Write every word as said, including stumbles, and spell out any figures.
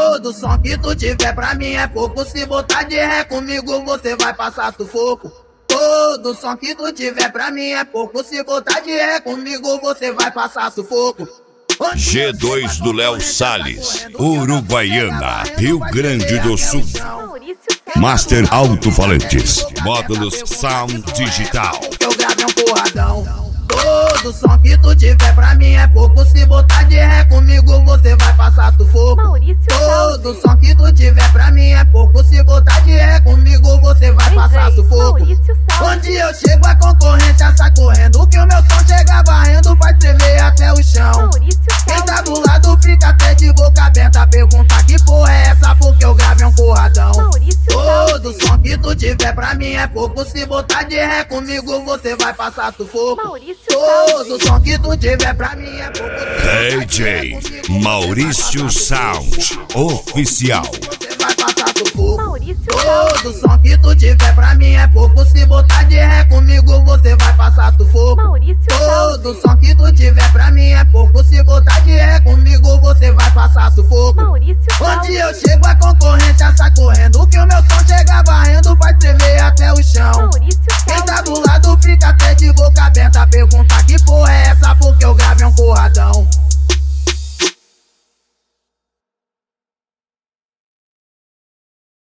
Todo som que tu tiver pra mim é pouco. Se botar de ré comigo você vai passar sufoco. Todo som que tu tiver pra mim é pouco. Se botar de ré comigo você vai passar sufoco. G dois do Léo Salles, Uruguaiana, Rio Grande do Sul. Master Alto-Falantes, módulos Sound Digital. Eu gravei um porradão. Todo som que tu tiver pra mim é pouco. Se botar de ré comigo você vai passar sufoco. Todo som que tu tiver pra mim é pouco. Se botar de ré comigo você vai passar sufoco. Onde eu chego a concorrência sai correndo. Que o meu som chega varrendo, vai tremer até o chão. Quem tá do lado fica até de boca aberta. Pergunta que porra é essa, porque eu gravei um porradão. Todo som que tu tiver pra mim é pouco. Se botar de ré comigo você vai passar sufoco. Todo som que tu tiver pra mim é pouco. D J Maurício Sound Oficial. Você vai passar sufoco. Todo som que tu tiver pra mim é pouco. Se botar de ré comigo